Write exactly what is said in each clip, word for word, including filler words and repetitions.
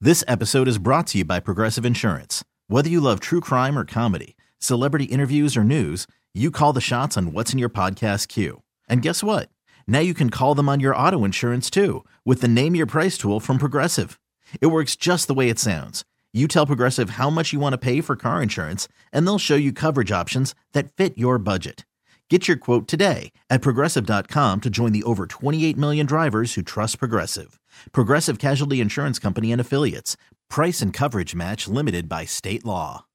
This episode is brought to you by Progressive Insurance. Whether you love true crime or comedy, celebrity interviews or news, you call the shots on what's in your podcast queue. And guess what? Now you can call them on your auto insurance too with the Name Your Price tool from Progressive. It works just the way it sounds. You tell Progressive how much you want to pay for car insurance, and they'll show you coverage options that fit your budget. Get your quote today at Progressive dot com to join the over twenty-eight million drivers who trust Progressive. Progressive Casualty Insurance Company and Affiliates. Price and coverage match limited by state law.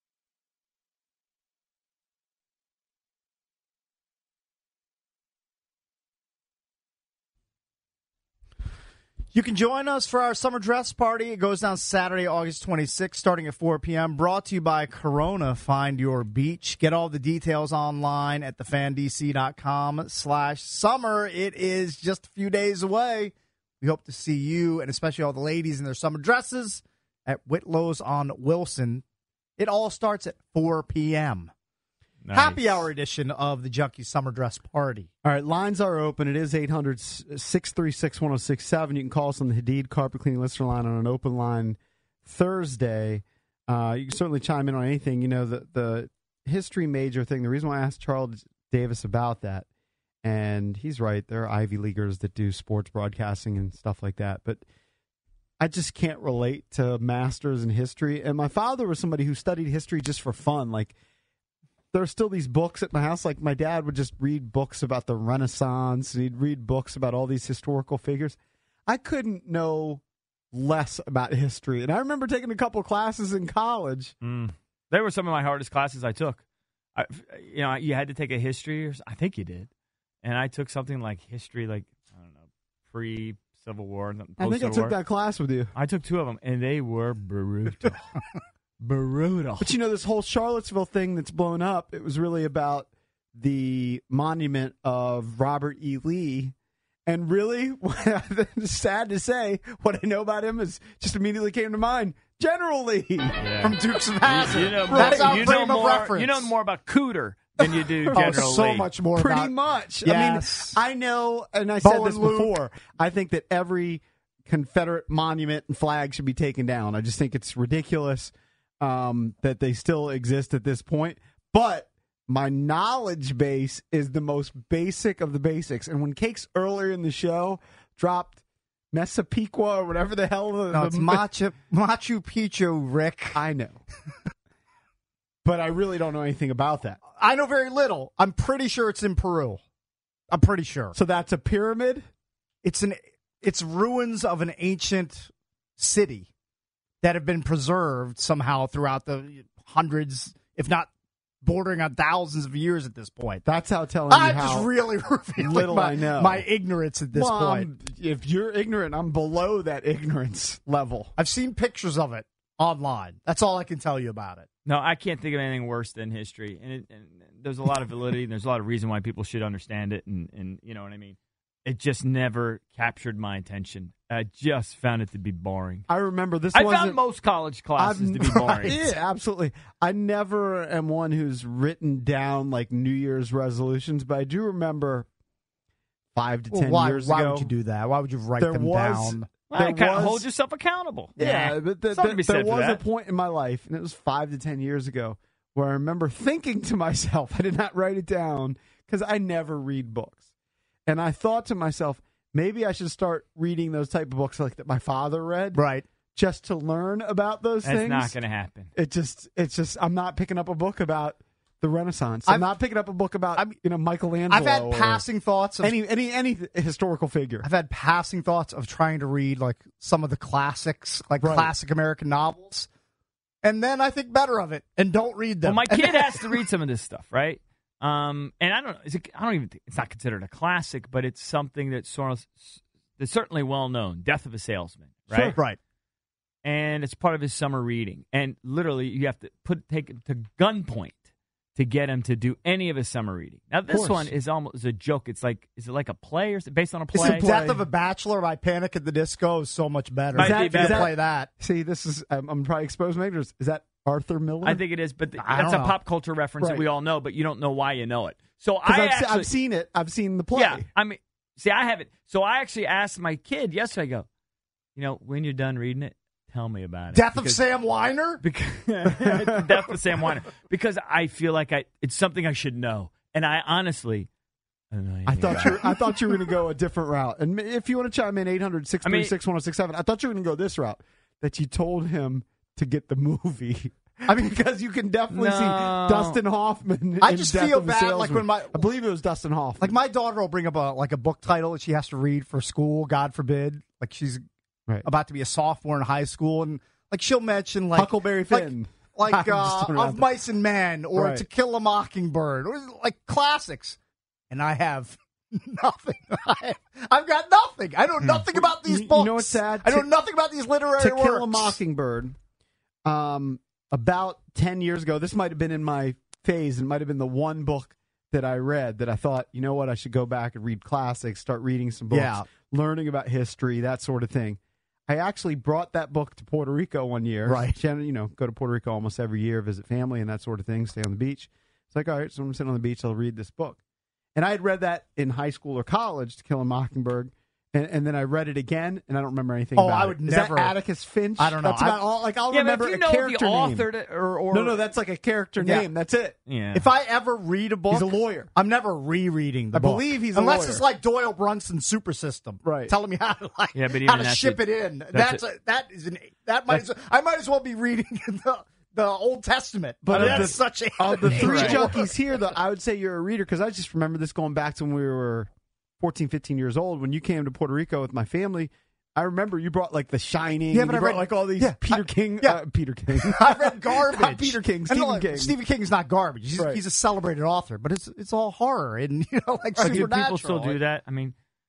You can join us for our summer dress party. It goes down Saturday, August twenty-sixth, starting at four p.m. Brought to you by Corona. Find your beach. Get all the details online at the fan d c dot com slash summer. It is just a few days away. We hope to see you, and especially all the ladies in their summer dresses, at Whitlow's on Wilson. It all starts at four p.m. Nice. Happy hour edition of the Junkie Summer Dress Party. All right, lines are open. It is eight hundred, six three six, one oh six seven. You can call us on the Hadid Carpet Cleaning Listener line on an open line Thursday. Uh, you can certainly chime in on anything. You know, the, the history major thing, the reason why I asked Charles Davis about that, and he's right, there are Ivy Leaguers that do sports broadcasting and stuff like that, but I just can't relate to masters in history. And my father was somebody who studied history just for fun, like, there are still these books at my house. Like, my dad would just read books about the Renaissance, and he'd read books about all these historical figures. I couldn't know less about history. And I remember taking a couple classes in college. Mm. They were some of my hardest classes I took. I, you know, you had to take a history, or I think you did. And I took something like history, like, I don't know, pre-Civil War. I think I took War. that class with you. I took two of them, and they were brutal. Brutal. But you know, this whole Charlottesville thing that's blown up, it was really about the monument of Robert E. Lee. And really, sad to say, what I know about him is just immediately came to mind. General Lee yeah. from Dukes of Hazzard. You, you know, That's more, you know more, you know more about Cooter than you do General oh, so Lee. much more Pretty about, much. Yes. I mean, I know, and I Bo said this and Luke. before, I think that every Confederate monument and flag should be taken down. I just think it's ridiculous um, that they still exist at this point. But my knowledge base is the most basic of the basics. And when Cakes earlier in the show dropped Massapequa or whatever the hell. The, no, the, it's Machu, Machu Picchu, Rick. I know. But I really don't know anything about that. I know very little. I'm pretty sure it's in Peru. I'm pretty sure. So that's a pyramid? It's an it's ruins of an ancient city that have been preserved somehow throughout the hundreds, if not bordering on thousands of years at this point. That's how telling you I'm how just really revealing little my, I know. my ignorance at this well, point. I'm, if you're ignorant, I'm below that ignorance level. I've seen pictures of it online. That's all I can tell you about it. No, I can't think of anything worse than history. And, it, and there's a lot of validity, and there's a lot of reason why people should understand it, and, and you know what I mean? It just never captured my attention. I just found it to be boring. I remember this I wasn't... found most college classes I'm, to be boring. Yeah, absolutely. I never am one who's written down, like, New Year's resolutions, but I do remember five to well, ten why, years why ago. Why would you do that? Why would you write there them was, down? Well, you kind was, of hold yourself accountable. Yeah, yeah. but the, Something to be the, there said for was that. a point in my life, and it was five to ten years ago, where I remember thinking to myself, I did not write it down, because I never read books. And I thought to myself, maybe I should start reading those type of books like that my father read. Right. Just to learn about those That's things. That's not going to happen. It just, it's just, I'm not picking up a book about the Renaissance. I'm I've, not picking up a book about, I'm, you know, Michelangelo. I've had passing thoughts of any, any, any historical figure. I've had passing thoughts of trying to read like some of the classics, like right. classic American novels. And then I think better of it and don't read them. Well, my kid has to read some of this stuff, right? Um, and I don't know. Is it, I don't even think it's not considered a classic, but it's something that's sort of that's certainly well known. Death of a Salesman, right? Sure, right. And it's part of his summer reading. And literally, you have to put take him to gunpoint to get him to do any of his summer reading. Now, this one is almost is a joke. It's like, is it like a play or is it based on a play? It's the Death of a Bachelor by Panic at the Disco is so much better. Might Is that, be better. Is that, play that. See, this is, I'm, I'm probably exposing my ignorance. Is that Arthur Miller? I think it is, but th- I that's a don't know. pop culture reference Right. that we all know, but you don't know why you know it. So I I've, actually, se- I've seen it. I've seen the play. Yeah, I mean, see, I haven't. So I actually asked my kid yesterday, I go, you know, when you're done reading it, tell me about it. Death because, of Sam Weiner? Because, Death of Sam Weiner. Because I feel like I it's something I should know. And I honestly... I, don't know I thought you were, I thought you were going to go a different route. And if you want to chime in, eight hundred, six three six, one oh six seven, I thought you were going to go this route, that you told him to get the movie. I mean, because you can definitely No. see Dustin Hoffman. I in just Death feel of a bad, like Salesman. when my- I believe it was Dustin Hoffman. Like, my daughter will bring up a like a book title that she has to read for school, God forbid. Like, she's Right. about to be a sophomore in high school, and, like, she'll mention, like... Huckleberry Finn. Like, like I'm uh, just throwing it out Of there. Mice and Men, or Right. To Kill a Mockingbird, or, like, classics. And I have... Nothing. I, I've got nothing. I know nothing about these You- books. you know what's sad? I know To- nothing about these literary To works. Kill a Mockingbird, um, about ten years ago, this might have been in my phase, and might have been the one book that I read that I thought, you know what, I should go back and read classics, start reading some books, Yeah. learning about history, that sort of thing. I actually brought that book to Puerto Rico one year. Right. You know, go to Puerto Rico almost every year, visit family and that sort of thing, stay on the beach. It's like, all right, so I'm sitting on the beach, I'll read this book. And I had read that in high school or college, To Kill a Mockingbird, and, and then I read it again, and I don't remember anything Oh, about I would it. Is never- that Atticus Finch? I don't know. That's about I- all. Like, I'll yeah, remember but if you a know character the name. author to, or, or No, no, that's like a character Yeah. name. That's it. yeah. If I ever read a book, He's a lawyer. I'm never rereading the I book. believe he's a unless lawyer. it's like Doyle Brunson's Super System, Right. Telling me how to like Yeah, but how even to that's ship a- it in. that's That's a- a, that is an that might as, I might as well be reading the the Old Testament. But I mean, of that's the- such a Of the three Right. junkies here, though, I would say you're a reader, because I just remember this going back to when we were fourteen, fifteen years old. When you came to Puerto Rico with my family, I remember you brought like The Shining. Yeah, and but you I brought read- like all these yeah, Peter I- King. yeah. Uh, Peter King. I read garbage. Not Peter King, And Stephen look, King. Stephen King's not garbage. He's, Right. he's a celebrated author, but it's it's all horror and you know like Or do supernatural. people still do that? I mean,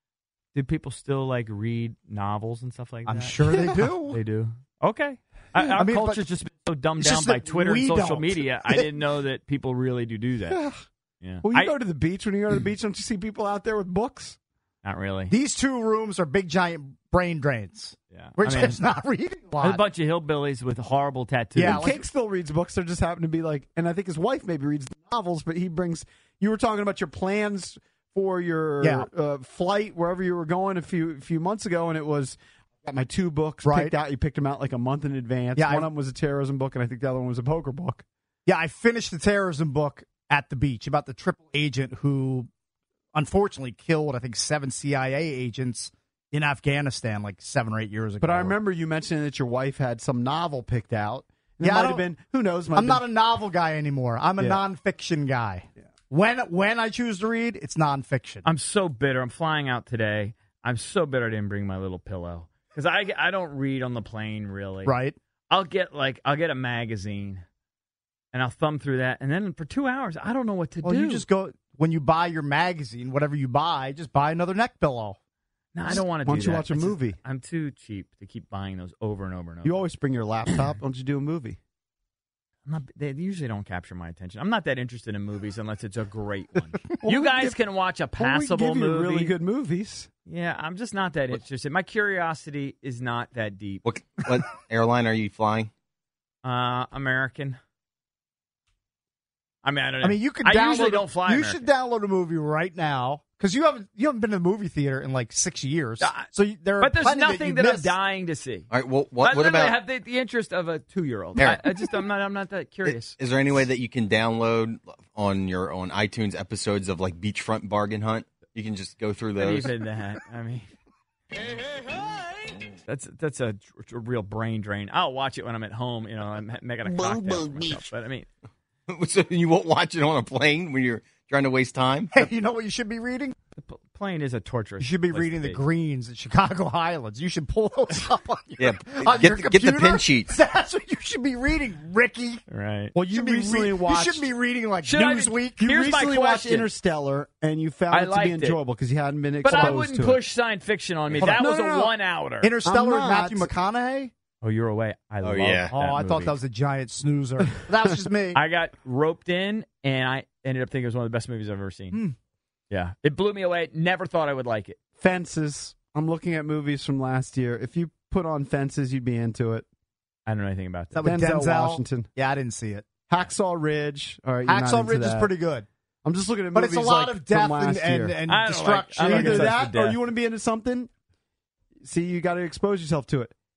do people still like read novels and stuff like that? I'm sure they do. They do. Okay. I, our I mean, but- culture's just been so dumbed It's down just by that Twitter and we social don't. media. I didn't know that people really do do that. Yeah. Well, you I- go to the beach. When you go to the beach, don't you see people out there with books? Not really. These two rooms are big giant brain drains. Yeah. We're I mean, just not reading a There's a lot. bunch of hillbillies with horrible tattoos. Yeah, And like- Cake still reads books. There just happen to be like, and I think his wife maybe reads the novels, but he brings. You were talking about your plans for your Yeah. uh, flight wherever you were going a few few months ago, and it was. Got my two books Right. picked out. You picked them out like a month in advance. Yeah, one I- of them was a terrorism book, and I think the other one was a poker book. Yeah, I finished the terrorism book at the beach about the triple agent who unfortunately killed, I think, seven C I A agents in Afghanistan like seven or eight years ago. But I remember you mentioning that your wife had some novel picked out. And Yeah, it I might have don't- been. Who knows? Might I'm have not a novel guy anymore. I'm a Yeah. nonfiction guy. When when I choose to read, it's nonfiction. I'm so bitter. I'm flying out today. I'm so bitter I didn't bring my little pillow. Because I, I don't read on the plane, really. Right? I'll get like I'll get a magazine, and I'll thumb through that, and then for two hours I don't know what to Well, do. you just go when you buy your magazine, whatever you buy, just buy another neck pillow. no, I don't want to do Why don't you that. watch a It's just- movie? I'm too cheap to keep buying those over and over and over. You always bring your laptop. Why don't you do a movie? I'm not, they usually don't capture my attention. I'm not that interested in movies unless it's a great one. you guys can watch a Well, we passable give you movie. really good movies. Yeah, I'm just not that interested. My curiosity is not that deep. What, what airline are you flying? Uh, American. I mean, I don't know. I mean, you could. I download usually a- don't fly You American. should download a movie right now because you haven't you haven't been to the movie theater in like six years. Uh, so you, there are But there's plenty nothing that, that, you I'm missed. dying to see. All right. Well, I what, what literally about? have the, the interest of a two-year-old. Eric. I, I just I'm not I'm not that Is, curious. is there any way that you can download on your own iTunes episodes of like Beachfront Bargain Hunt? You can just go through Not those. even that. I mean, that's that's a, a real brain drain. I'll watch it when I'm at home. You know, I'm ha- making a cocktail for myself. But I mean, So you won't watch it on a plane when you're trying to waste time? Hey, you know what you should be reading? the p- plane is a torturous. You should be place reading to the be. Greens at Chicago Highlands. You should pull those up on your, Yeah, on get your the- get the computer. pin sheets. That's what you should be reading, Ricky. Right. Well, you should be recently read- watched. You shouldn't be reading like Should I be- Newsweek. You Here's my recently watched question. Interstellar, and you found I it to be liked it. enjoyable because you hadn't been But exposed I wouldn't to push science fiction on me. Hold on. That No, was no, a no. one-outer. Interstellar I'm with not. Matthew McConaughey. Oh, you're away. I love yeah. Oh, that I thought movie. that was a giant snoozer. That was just me. I got roped in, and I ended up thinking it was one of the best movies I've ever seen. Hmm. Yeah, it blew me away. Never thought I would like it. it. Fences. I'm looking at movies from last year. If you put on Fences, you'd be into it. I don't know anything about Is that that. with Denzel Denzel? Washington. Yeah, I didn't see it. Hacksaw Ridge. All right, you're not Hacksaw into Ridge is that. pretty good, I'm just looking at but movies it's a lot like of death from and, last and, year. and I don't like- destruction. I don't Either get that, obsessed with or death. you want to be into something. See, you got to expose yourself to it.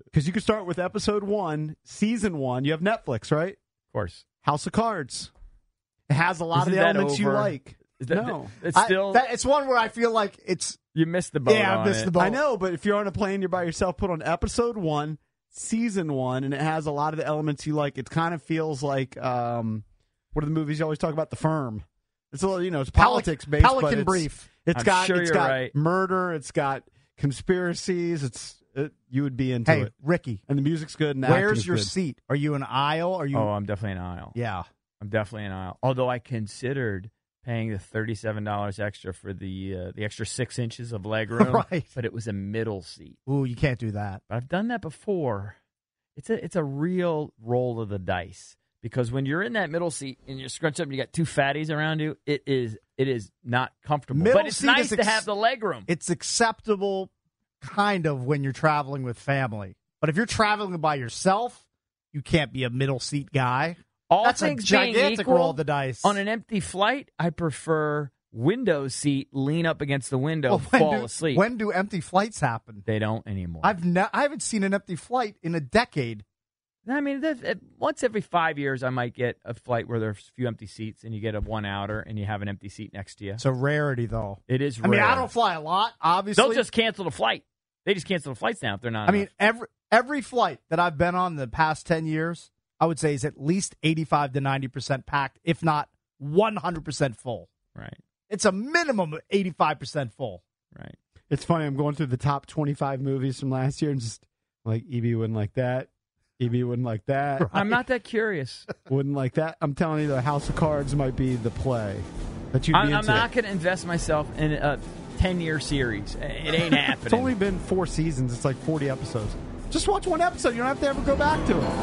Because you can start with episode one, season one. You have Netflix, right? Of course. House of Cards. It has a lot Isn't of the that elements you over? like. Is that, no. It's I- still. that- it's one where I feel like it's you missed the boat. Yeah, I on missed it. the boat. I know, but if you're on a plane, you're by yourself, put on episode one, season one, and it has a lot of the elements you like. It kind of feels like, um, what are the movies you always talk about? The Firm. It's a little, you know, it's politics based. Pelican but it's, Brief. It's I'm got, sure it's you're got right. murder. It's got conspiracies. It's it, you would be into Hey, it, Ricky, and the music's good. And the where's acting's your good. seat? Are you an aisle? Are you? Oh, I'm definitely an aisle. yeah. I'm definitely an aisle. Although I considered paying the thirty-seven dollars extra for the uh, the extra six inches of leg room, Right. but it was a middle seat. Ooh, you can't do that. But I've done that before. It's a it's a real roll of the dice because when you're in that middle seat and you're scrunched up and you got two fatties around you, it is it is not comfortable. Middle but it's seat nice is ex- to have the leg room. It's acceptable, kind of, when you're traveling with family. But if you're traveling by yourself, you can't be a middle seat guy. All That's a things being gigantic equal, roll of the dice. on an empty flight, I prefer window seat, lean up against the window, Well, when fall do, asleep. When do empty flights happen? They don't anymore. I've ne- I haven't seen an empty flight in a decade. I mean, that- that- once every five years, I might get a flight where there's a few empty seats, and you get a one outer, and you have an empty seat next to you. It's a rarity, though. It is. I mean, rare. I don't fly a lot, obviously. They'll just cancel the flight. They just cancel the flights now if they're not. I mean, enough. every every flight that I've been on in the past ten years, I would say is at least eighty-five to ninety percent packed, if not one hundred percent full. right, It's a minimum of eighty-five percent full. right. It's funny. I'm going through the top twenty-five movies from last year, and just like E B wouldn't like that. E B wouldn't like that. Right. I'm not that curious. Wouldn't like that. I'm telling you, the House of Cards might be the play that you'd be I'm, I'm into. not going to invest myself in a ten-year series. It ain't happening. It's only been four seasons. It's like forty episodes. Just watch one episode. You don't have to ever go back to it.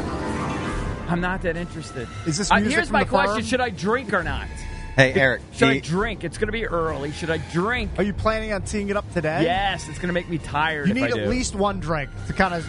I'm not that interested. Is this Uh, music here's from my The question: Firm? should I drink or not? Hey, Eric. Should do I you- drink? It's going to be early. Should I drink? Are you planning on teeing it up today? Yes, it's going to make me tired. You if need I at do. least one drink to kind of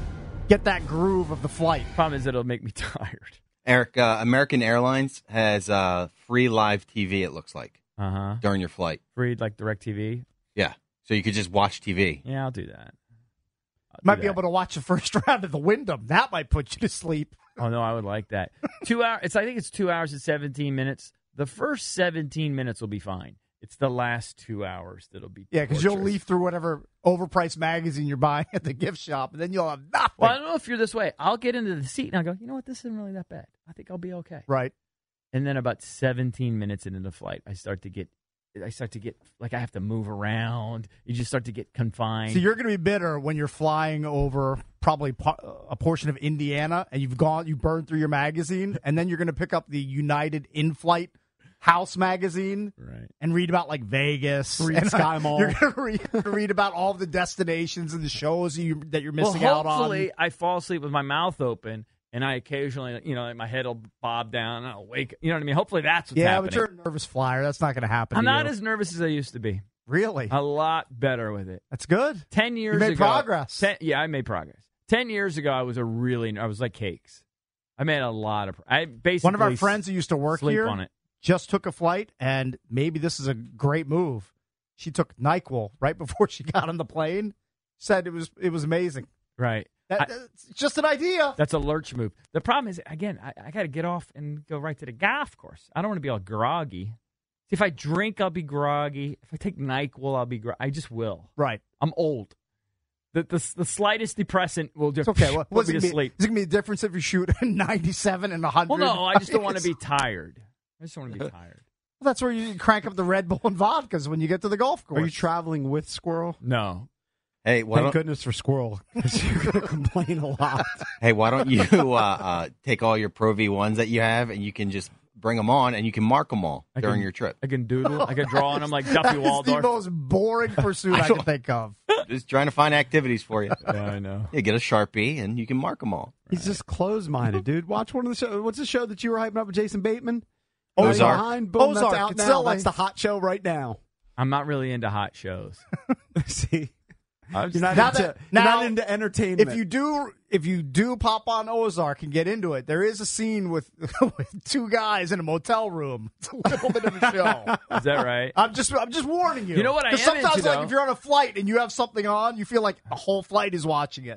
get that groove of the flight. Problem is, it'll make me tired. Eric, uh, American Airlines has uh, free live T V, it looks like, Uh huh. during your flight. Free like DirecTV. Yeah. So you could just watch T V. Yeah, I'll do that. I'll Might do be that. able to watch the first round of the Wyndham. That might put you to sleep. Oh no, I would like that. Two hours. It's I think it's two hours and seventeen minutes. The first seventeen minutes will be fine. It's the last two hours that'll be. Yeah, because you'll torturous. leaf through whatever overpriced magazine you're buying at the gift shop, and then you'll have nothing. Well, I don't know if you're this way. I'll get into the seat and I'll go, you know what? This isn't really that bad. I think I'll be okay. Right. And then about seventeen minutes into the flight, I start to get, I start to get like I have to move around. You just start to get confined. So you're going to be bitter when you're flying over probably po- a portion of Indiana, and you've gone, you burned through your magazine, and then you're going to pick up the United in-flight House magazine right. and read about like Vegas, Read and, Sky Mall. You're going to read, read about all the destinations and the shows you, that you're missing well, out on. hopefully, I fall asleep with my mouth open, and I occasionally, you know, like my head will bob down, and I'll wake. You know what I mean? Hopefully, that's what's Yeah, happening. but you're a nervous flyer. That's not going to happen. I'm to not you. as nervous as I used to be. really. A lot better with it. That's good. Ten years You made ago, progress. ten- yeah, I made progress. Ten years ago, I was a really, I was like cakes. I made a lot of. I basically One of our friends who used to work sleep here on it. just took a flight, and maybe this is a great move. She took NyQuil right before she got on the plane. Said it was it was amazing. Right. That, I- that's just an idea. That's a lurch move. The problem is, again, I, I got to get off and go right to the golf course. I don't want to be all groggy. See, if I drink, I'll be groggy. If I take NyQuil, I'll be groggy. I just will. Right. I'm old. The the, the slightest depressant will just It's okay. Well, put what's me it to gonna be, sleep. is it going to be a difference if you shoot ninety-seven and one hundred? Well, no, I just don't want to be tired. I just don't want to be tired. Well, that's where you crank up the Red Bull and vodkas when you get to the golf course. Are you traveling with Squirrel? No. Hey, why Thank don't, goodness for Squirrel, because you're going to complain a lot. hey, why don't you uh, uh, take all your Pro V ones that you have and you can just bring them on and you can mark them all I during can- your trip. I can doodle. I can draw on them like That Duffy is the Waldorf. most boring pursuit I, can think of. Just trying to find activities for you. Yeah, I know. Yeah, get a Sharpie and you can mark them all. He's just closed-minded, dude. Watch one of the shows. What's the show that you were hyping up with Jason Bateman? Ozark. Behind, boom, Ozark. That's out It's now. still That's like- the hot show right now. I'm not really into hot shows. See, I'm you're not Now into that- you're now, not into entertainment. If you do, if you do pop on Ozark and get into it, there is a scene with, with two guys in a motel room. It's a little bit of a show. Is that right? I'm just, I'm just warning you. You know what I 'Cause am sometimes, into, like though? if you're on a flight and you have something on, you feel like a whole flight is watching it.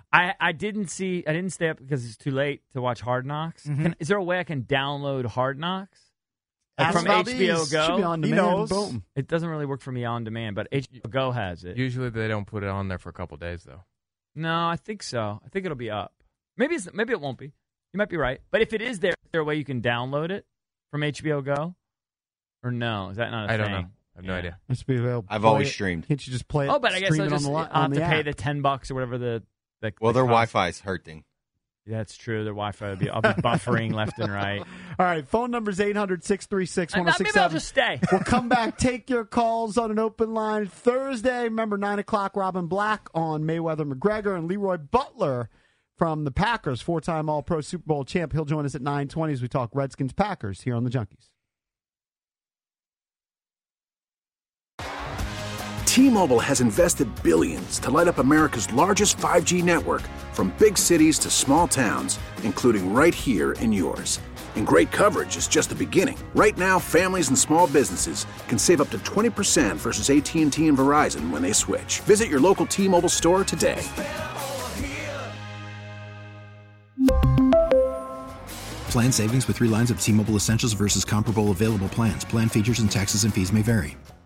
I, I didn't see. I didn't stay up because it's too late to watch Hard Knocks. Mm-hmm. Can, is there a way I can download Hard Knocks Ask from Valdez. H B O Go? Should be on He demand. knows. Boom. It doesn't really work for me on demand, but H B O Go has it. Usually they don't put it on there for a couple days, though. No, I think so. I think it'll be up. Maybe it's, maybe it won't be. You might be right. But if it is there, is there a way you can download it from H B O Go? Or no? Is that not a I thing? don't know. I have no Yeah. idea. Must be available. I've Play always it. streamed. Can't you just play it? Oh, but I guess stream I'll it just on the, li- I'll on have the to pay app. the ten bucks or whatever the. the Well, the their cost. Wi-Fi is hurting. Yeah, that's true. Their Wi-Fi will be. I'll be buffering left and right. All right, phone number's eight hundred, six three six, one oh six Maybe I'll seven. just stay. We'll come back, take your calls on an open line Thursday. Remember, nine o'clock, Robin Black on Mayweather McGregor, and Leroy Butler from the Packers, four-time All-Pro Super Bowl champ. He'll join us at nine twenty as we talk Redskins-Packers here on the Junkies. T-Mobile has invested billions to light up America's largest five G network, from big cities to small towns, including right here in yours. And great coverage is just the beginning. Right now, families and small businesses can save up to twenty percent versus A T and T and Verizon when they switch. Visit your local T-Mobile store today. Plan savings with three lines of T-Mobile Essentials versus comparable available plans. Plan features and taxes and fees may vary.